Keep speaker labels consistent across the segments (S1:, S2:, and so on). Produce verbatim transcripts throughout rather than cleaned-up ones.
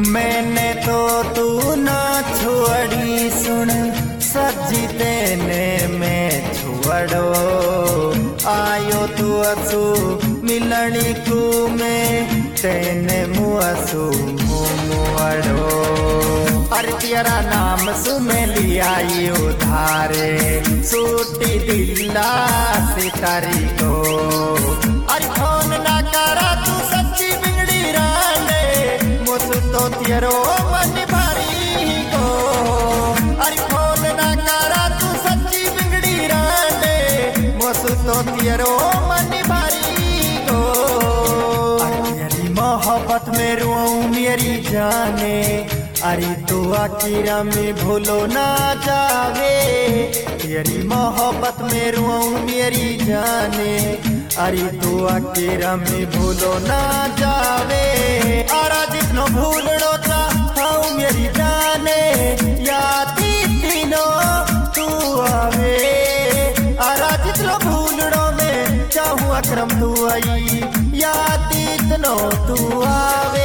S1: मैंने तो तू ना छोड़ी सुन सजी तेने में छुअड़ो आयो तू असू मिलनी को में तेने मुअसू मुअड़ो अरे तेरा नाम सुने लिया उधारे सूटी दिला सितारी को अरे फोन ना करा तू सच्ची बिगड़ी राने मुझ तो तेरो मन भारी को अरे फोन ना करा तू सच्ची बिगड़ी राने मुझ तो तेरो मन भारी को तेरी मोहब्बत में रोऊं मेरी जाने अरे तू आखिरा में भूलो ना जावे तेरी मोहब्बत में रोऊं मेरी जाने अरे तू आखिरा में भूलो ना जावे आरा जितनो भूलड़ो चाहूं मेरी जाने यादी तीनो तू आवे आरा जितनो भूलड़ो में चाहूं अकरम तू आई यादी इतनो तू आवे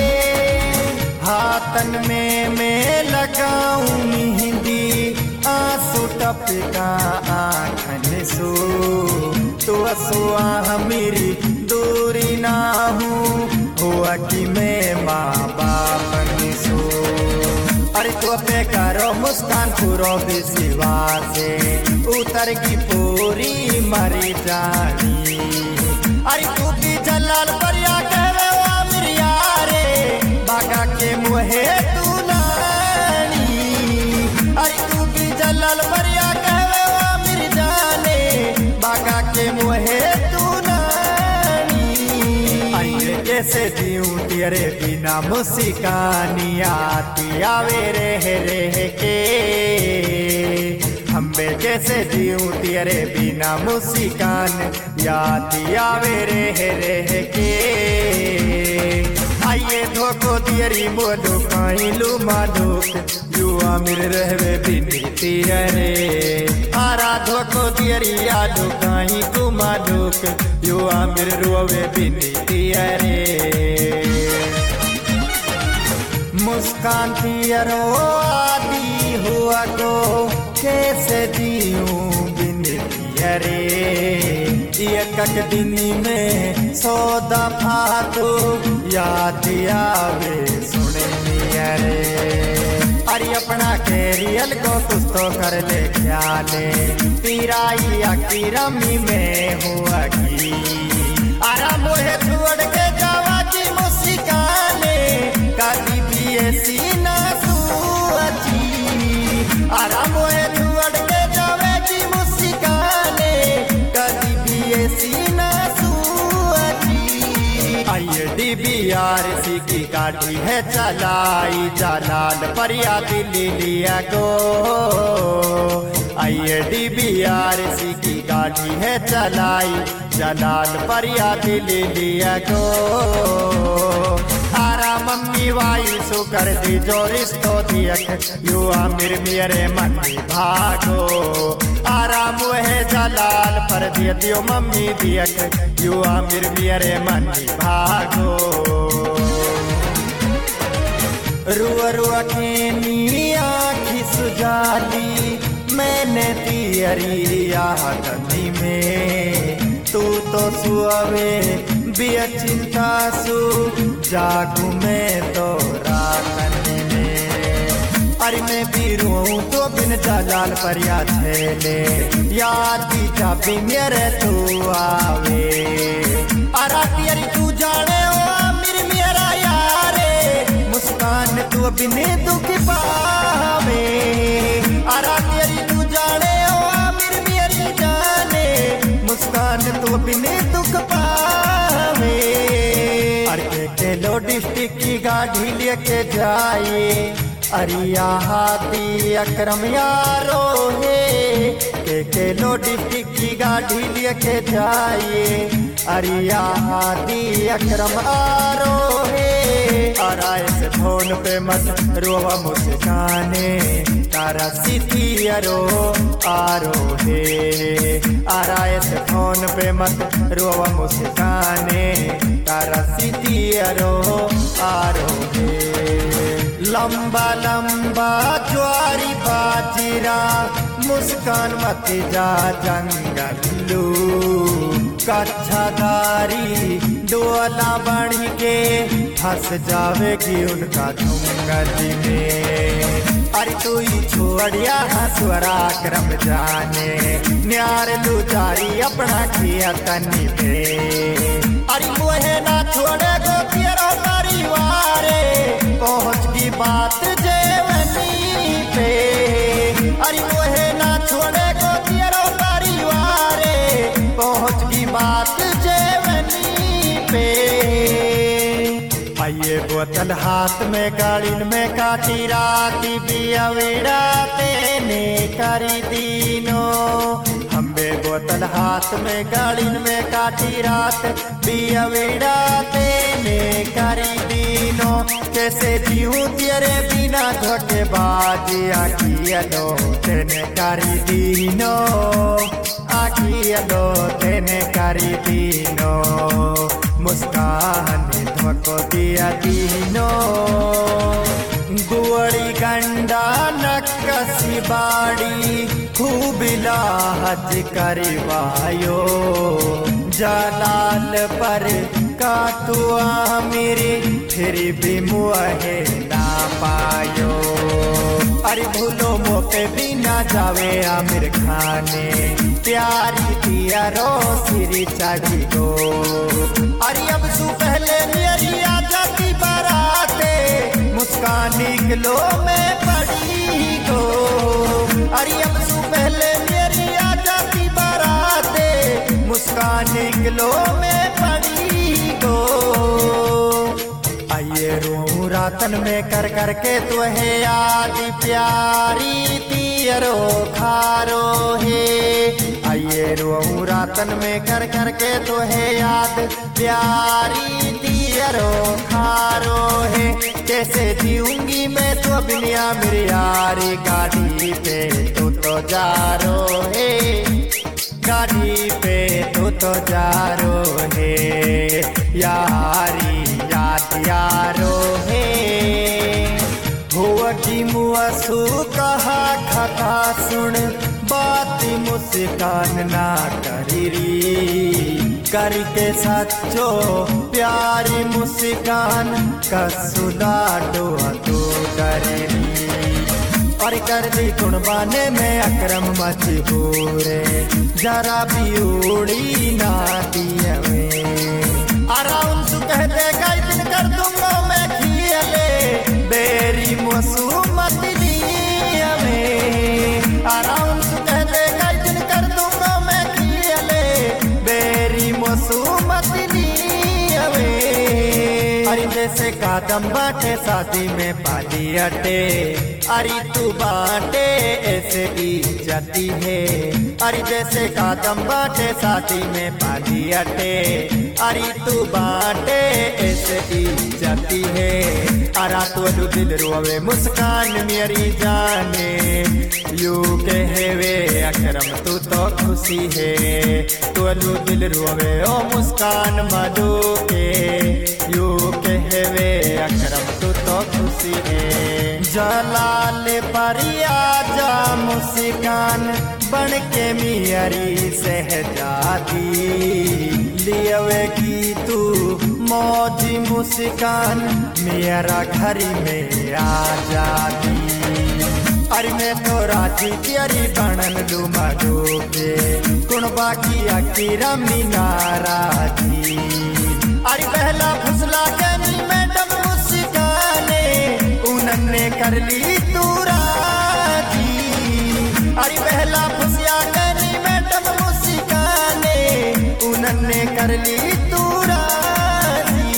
S1: हाथन में मैं लगाऊं मेहंदी आंसू टपका आँखन सो तो असुआ मेरी दूरी ना हूँ हुआ कि मैं माँ बाप सो अरे तो पे करो मुस्कान पूरो विश्वास से उतर की पूरी मरी जानी अरे तू भी जलाल परिया कहवे मेरी यारे बागा के मुहे तू नानी अरे तू भी जलाल परिया कहवे मेरी जाने बागा के मुहे तू नानी अरे कैसे जीऊं तेरे बिना मुस्कानी आती आवे रह रह के हम्बे कैसे जीऊं तेरे बिना मुस्कान याद आवे रह रह के आइए धोको तेरी मोदो काइलू मादुक युवा मिर रहवे बिनी तेरे आरा धोको तेरी यादो काई को मादुक युवा मिर रोवे बिनी तेरे मुस्कान तेरो आदि हुआ को कैसे जीऊं बिन तेरे एक दिन में सौ दफा तो याद आवे सुने मेरे अरे अपना कैरियल को कुछ तो कर ले ख्याले तिराई की रमी में हुआ की आराम मोहे छोड़ के जावा की मुस्काने काली भी ऐसी ना सुअची आराम मोहे छोड़ के जावे की मुस्काने काली भी ऐसी ना सुअची आई डी बी आर सी की गाड़ी है चलाई जलाल परिया दिल्ली लिया गो आई डी बी आर सी की गाड़ी है चलाई जलाल परिया दिल्ली लिया गो आरा मम्मी वाई सु कर दी जो रिश्तो दियक युवा मिर मेरे मन भागो आरा मुहे जलाल पर दिय दियो मम्मी दियक युवा मिर मेरे मन भागो रुआ रुआ के नी आँखी सुजाली मैंने तियरी यादनी में तू तो सुअवे बिया चिंता सु जागू में तो रातन में अरे मैं भी रोऊं तो बिन जलाल परिया छेले यादी जाबी मेरे तू आवे अरा तियरी तू जाने ओ आमिर मेरा यारे मुस्कान तू बिने दुख पावे अरा तियरी तू जाने ओ आमिर मेरी जाने मुस्कान तू बिने दुख पावे अरे केलो डिस्ट्रिक्ट की गाड़ी लेके जाए अरिया हाथी अकरम यारो है के केलो डिस्ट्रिक्ट की गाड़ी लेके जाए अरिया हाथी अकरम आरो है आराय से फोन पे मत रोवा मुस्काने तारा सिटी अरो आरो है आराय से फोन पे मत रोवा मुस्काने तारा सिटी अरो आरो है। लंबा लंबा ज्वारी बाजरा मुस्कान मत जा जंगलू कच्छाधारी डोला बन के फंस जावेगी उनका जंगल में। अरे तू ही छोड़िया हसवरा क्रम जाने न्यार लुचारी अपना किया तनी पे। अरे मुहे ना छोड़े गो तेरा परिवारे पहुँच की बात जेवनी पे। अरे मुहे ना छोड़े गो तेरा परिवारे पहुँच की बात जेवनी पे। आइए बोतल हाथ में गाड़िन में काटी राती बियावेड़ा तेने करी दीनो। हम्बे बोतल हाथ में गाड़िन में काटी रात बियावेड़ा तेने करी दीनो। कैसे जीऊं तेरे बिना धोखेबाजी आखियलो तेने करी दीनो। आखियलो तेने करी दीनो मुस्कान धोको दिया दीनो। गुवड़ी गंडा नक्कसी बाड़ी खूब लाहज करवायो। जलाल पर का तुआ मेरी फिर भी मुहे ना पायो। अरे भूलो मोके भी ना जावे आमिर खाने प्यारी दिया रो सिरी चढ़ी गो। अरे अब सु पहले मेरी आ जाती बाराते मुस्कान निकलो में पड़ी गो। अरे अब सु पहले मेरी आ जाती बाराते मुस्कान निकलो में पड़ी गो। आइए रो रातन में कर कर के तो है याद प्यारी तियरो खारो है। आइए रो रातन में कर कर के तो है याद प्यारी तियरो खारो है। कैसे जीऊंगी मैं तो बिनिया मेरी यारी गाड़ी पे तू तो जा रो है। गाड़ी पे तू तो जा रो है यारी याद यारो है। हुआ की मुआसू कहा खता सुन बात मुस्कान ना करी करके सच्चो प्यारी मुस्कान कसुदा डो तो करी। और कर दी कुर्बाने में अकरम मजबूरे जरा भी उड़ी ना दिया में। आराम से कह दे कई दिन कर दूंगा मैं खियले बेरी मसूमत दिया में। आराम से कह दे कई दिन कर दूंगा मैं खियले बेरी मसूमत दिया में। अरे जैसे कादम बाटे शादी में पाली अटे अरे तू बाटे ऐसे इज्जती है। अरे जैसे कादम बाटे शादी में पाली अटे अरे तू बाटे ऐसे इज्जती है। अरा तो दिल रोवे मुस्कान मेरी जाने यू कहवे अकरम तू तो खुशी है। तो दिल रोवे ओ मुस्कान मधु के यू कहवे अकरम तू तो खुशी है। जलाल परिया जा मुस्कान बन के मियरी सहजादी लियवे की तू मौज मुस्कान मेरा घर में आ जाती। अरे मैं तो राजी तेरी बनन लू मधु के कुण बाकी अकी रमी नाराजी। अरे पहला फुसला कहनी मैडम मुस्काने उन्होंने कर ली तू राजी। अरे पहला फुसिया कहनी मैडम मुस्काने उन्होंने कर ली तू राजी।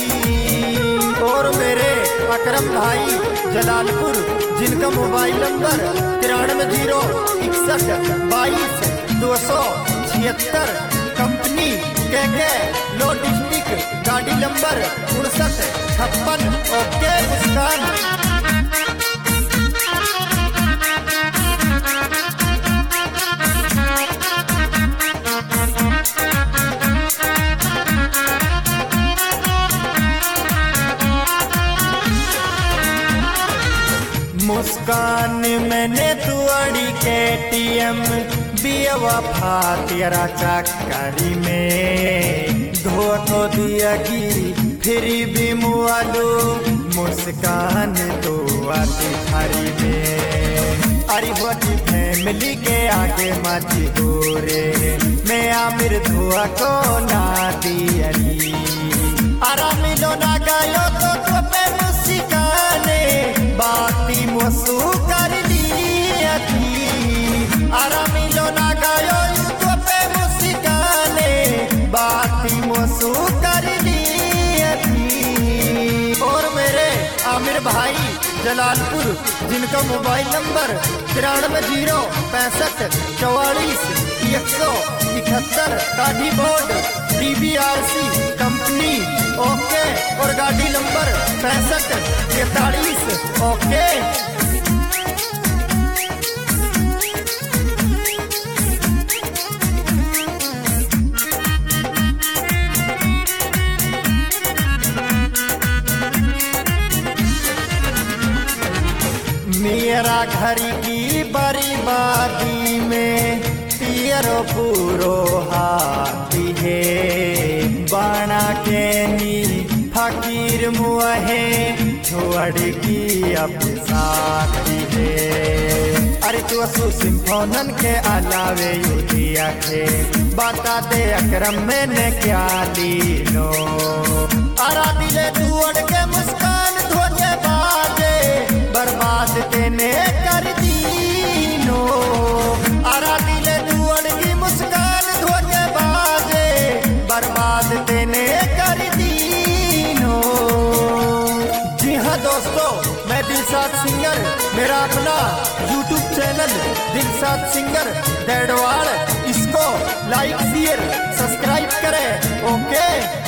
S1: और मेरे अकरम भाई जलालपुर जिनका मोबाइल नंबर तिरानवे जीरो इकसठ बाईस दो सौ छिहत्तर कंपनी के के लो डिस्ट्रिक्ट गाड़ी नंबर उनसठ छप्पन ओके मुस्कान। मुस्कान मैंने तुअड़ी के टीएम बेवफा तेरा चक्करी में धोखो दिया की फिर भी मुआलू मुस्कान तो आती थारी में। अरे होती फैमिली के आगे माची गोरे मैं आमिर धुआ को ना दियरी अरा मिलो ना गायो तो तो पे मुस्काने बाती मुसु कर लिया थी अरा मिलो ना गायो तो पे मुस्काने बाती मुसु कर लिया थी। और मेरे आमिर भाई जलालपुर जिनका मोबाइल नंबर तिरानवे जीरो पैंसठ चौवालीस एक सौ इकहत्तर गाड़ी board D B R C company okay और गाड़ी नंबर पैंसठ तैतालीस ओके। मेरा घर की बर्बादी में तेरो पूरो हाथी है बाणा के नी फकीर मुहे छोड़ की अब साथी है। अरे तू असु सिम्फोनन के अलावे युदिया के बता दे अकरम मैंने क्या लीनो अरा दिले तू अड़ के मुस्कान धोते बाजे बर्बाद तेने कर दीनो अरा दिले तू अड़गी मुस्कान धोते बाजे बर्बाद तेने कर दीनो। जी हाँ दोस्तों मैं दिलसाद सिंगर मेरा अपना यूट्यूब चैनल दिलसाद सिंगर डैडवाड़ इसको लाइक शेयर सब्सक्राइब करें ओके।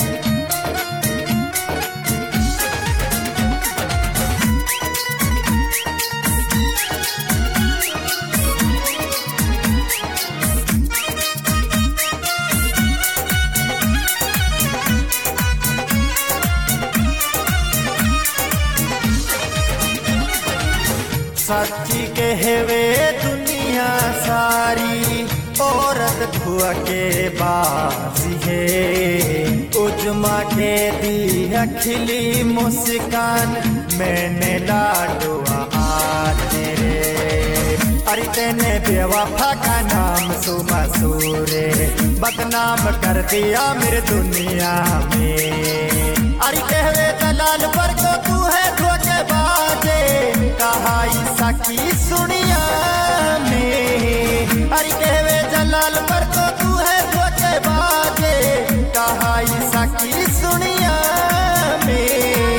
S1: सच्ची कहवे दुनिया सारी औरत धुआ के बासी है उजमा के दी अखिली मुस्कान मैंने लाडुआ तेरे। अरे तेने बेवफा का नाम सुमसूरे बदनाम कर दिया मेरे दुनिया में। अरे कहवे दलाल पर को तू है धोखे बाजे कहा सकी सुनिया में। अरे कहवे जलाल पर तो तू है धोखे बाजे कहा सकी सुनिया में।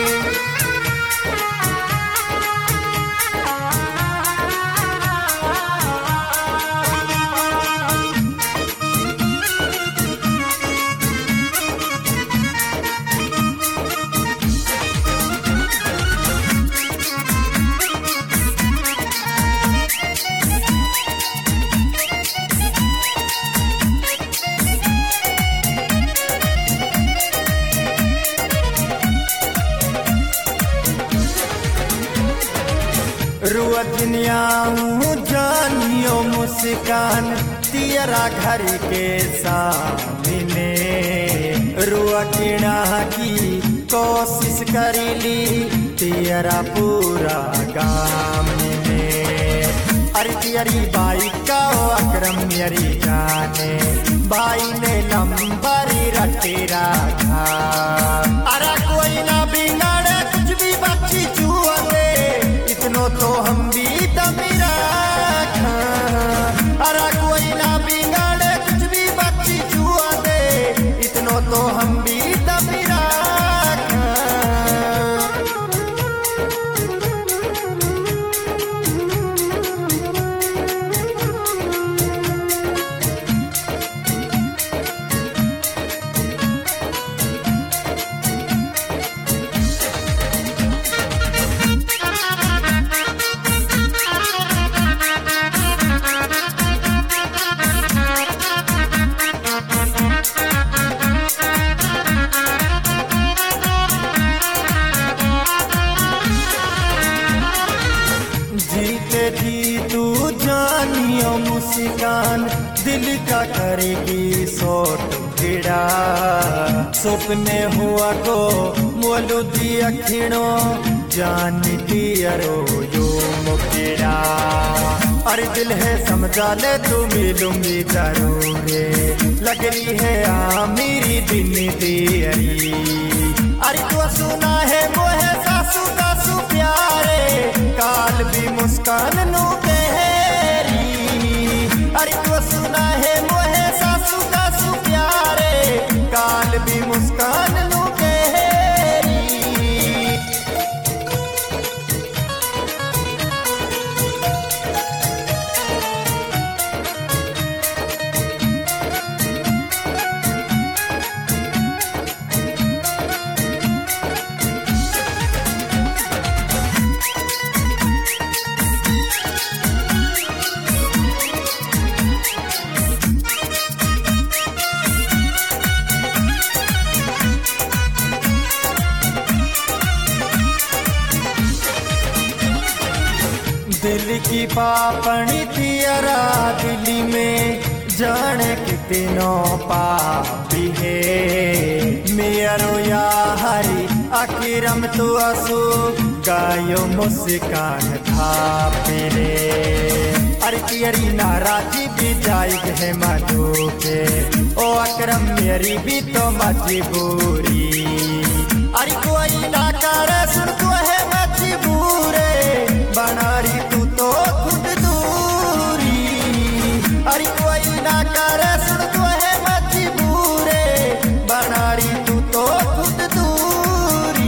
S1: रुअजनियाऊं जानियो मुस्कान तेरा घर के सामने रुआ किणा की कोशिश करी ली तेरा पूरा गाम में। अरे तेरी बाई का अकरम मेरी जाने बाई ने लंबरी रटे रखा अरे कोई ना बिगाड़े कुछ भी बच्ची चुआ दे इतनो तो हम भी तमीरा अरे कोई ना बिगाड़े कुछ भी बच्ची चुआ दे इतनो तो हम भी तमीरा। जी तू जानियो मुस्कान दिल का करेगी सोट गिड़ा सपने हुआ को मोलू दिया खिणो जानती अरो यो मुकेड़ा अरे दिल है समझा ले तू मिलूंगी जरूर लग रही है आ मेरी दिन दियरी अरे तू सुना है वो है सासू सासू प्यारे काल भी मुस्कान नो गहरी अरे तू सुना है वो है सासू सासू प्यारे काल भी मुस्कान नो गहरी दिल की पापणी तियरा दिल्ली में जाने कितनों पापी है मेरो या हरी अकिरम तो असु गायो मुस्कान था पेरे अरे तियरी नाराजी भी जायज है मधु के ओ अकरम मेरी भी तो मजबूरी अरे कोई ना करे सुन तो है मजबूरे बनारी तू तो खुद दूरी अरे कोई ना करे सुन तो है मजबूरे बनारी तू तो खुद दूरी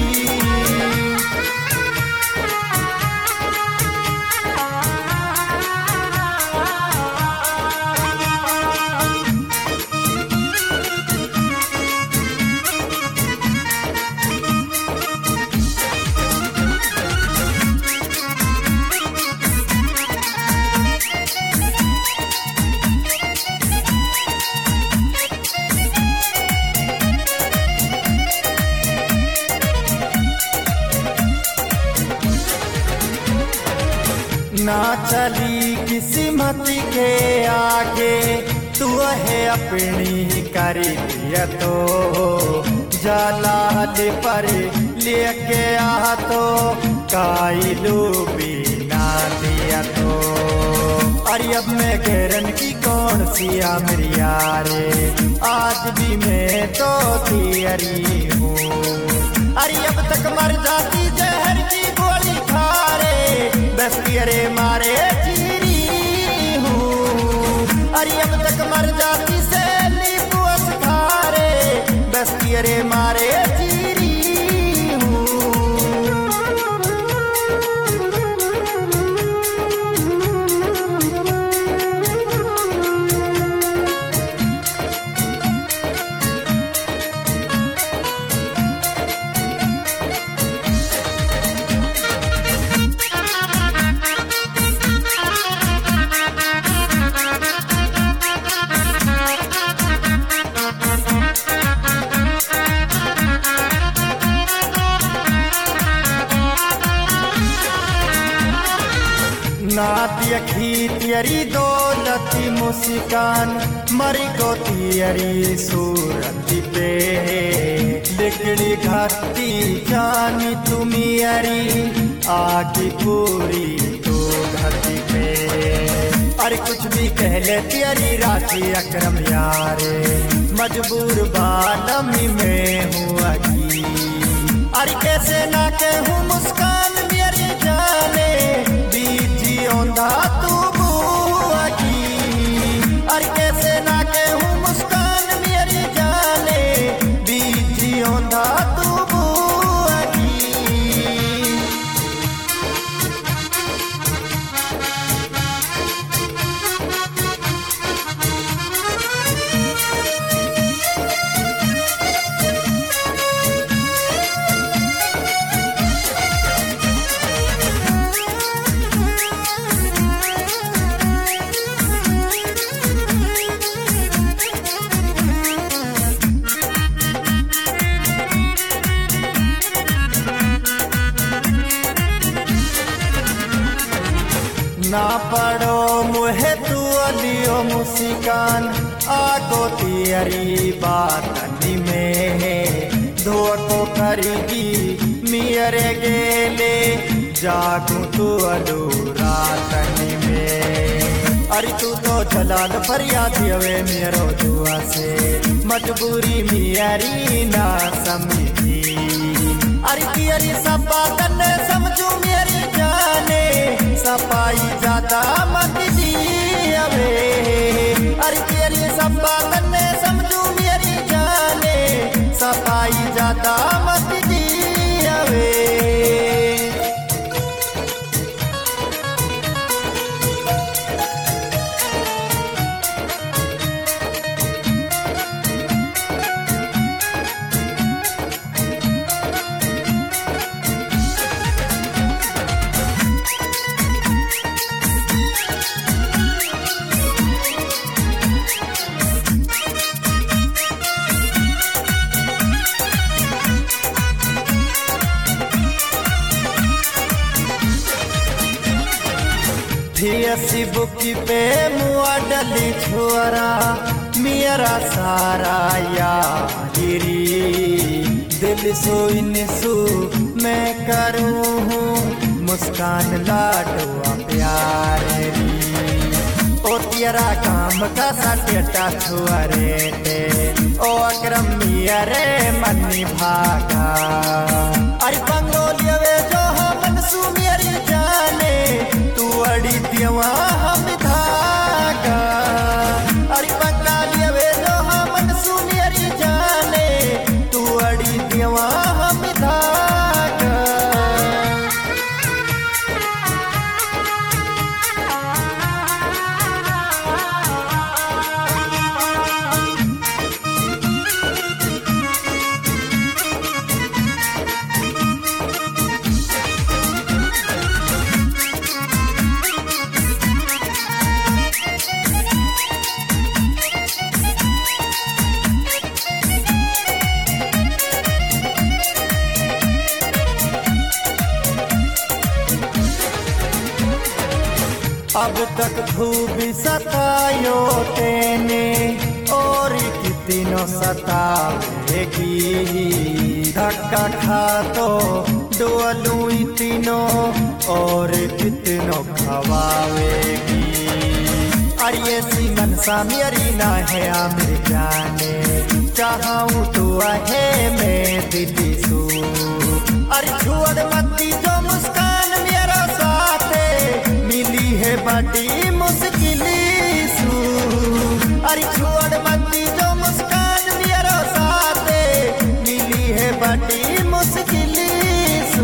S1: ना चली किस्मत के आगे तू है अपनी करी दिया तो जलाल पर लेके आ तो काई डूबी ना दिया तो अरे अब मैं घेरन की कौन सी मेरी यारे आज भी मैं तो तियरी हूँ अरे अब तक मर जाती जहर की गोली खा रे बस तेरे मारे चीरी हूँ अरे अब तक मर जाती से लीपुस खा रे बस तेरे मारे चीरी नाती अखी तियरी दौलती मुस्कान मरी को तियरी सूरत पे लिकड़ी घाती जानी तुमी अरी आगी पूरी तो घाती पे अरे कुछ भी कह ले तियरी राशि अकरम यारे मजबूर बालमी में हूँ अगी अरे कैसे ना कहूँ मुस्कान मेरी जाने बीजी औंधा तू बुआ की अरे कैसे ना कहूँ मुस्कान मेरी जाने बीजी औंधा तू बुआ की ना पड़ो मुहे तू अलियो मुस्कान आगो तियरी बातनी में धोको करीगी मियरे गेले जागू तू अलू रातनी में। अरे तू तो जलाल फरियाद हवे मेरो दुआ से मजबूरी मियरी ना समझी। अरे तियरी सब बातन समझू मेरी जाने सफाई ज्यादा मत दी अबे। अरे तेरी सब बातन समझू मेरी जाने सफाई ज्यादा मत दी अबे। सी बुकी पे मुआ डली छुअरा मेरा सारा यारी दिल सो इन सू मैं करूँ हूँ मुस्कान लाडुआ प्यारे ओ तेरा काम का सटेटा छुअरे टे ओ अकरम मियरे मनी भागा। अरे बंगोलिया वे जो हम सू मेरी जाने तू अड़ी दिवा हम धागा। अरे बंगालिया वे जो हम सू मेरी जाने तू अड़ी दिवा हम धागा। अब तक खूबी सतायो तेने और कितनों सतावेगी। धक्का खा तो डोलू इतनों और कितनों खवावेगी। अरे सी मनसा मेरी ना है आमिर जाने चाहूँ तो है मैं दिल्ली सू। अरे छुअड़ मती जो मुस्कान मेरा साथे मिली है बड़ी मुश्किली सू। अरे छुअड़ मती जो मुस्कान मेरा साथे मिली है बड़ी मुश्किली सू।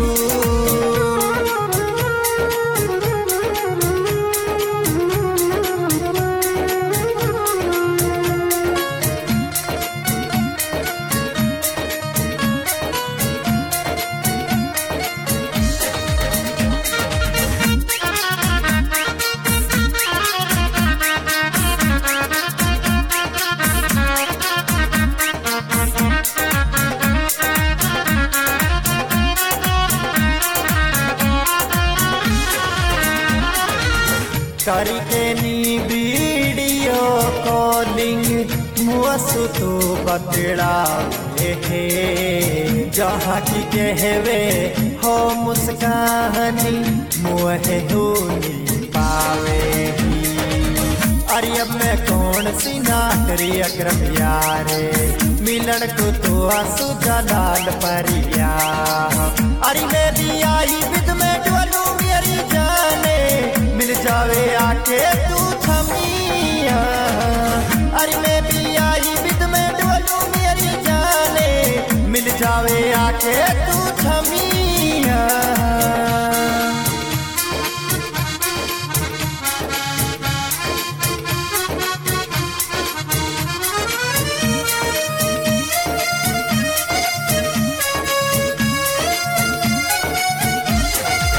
S1: करके नी वीडियो कॉलिंग मुआसु तो बतड़ा हे जहाँ की कहवे हो मुस्कानी मुहे होनी पावेगी। अरे अब मैं कौन सी नाटरी अकरम यारे मिलन को तो आंसू जलाल परिया। अरे मैं भी आई विद में डोलू मेरी जाने मिल जावे आके तू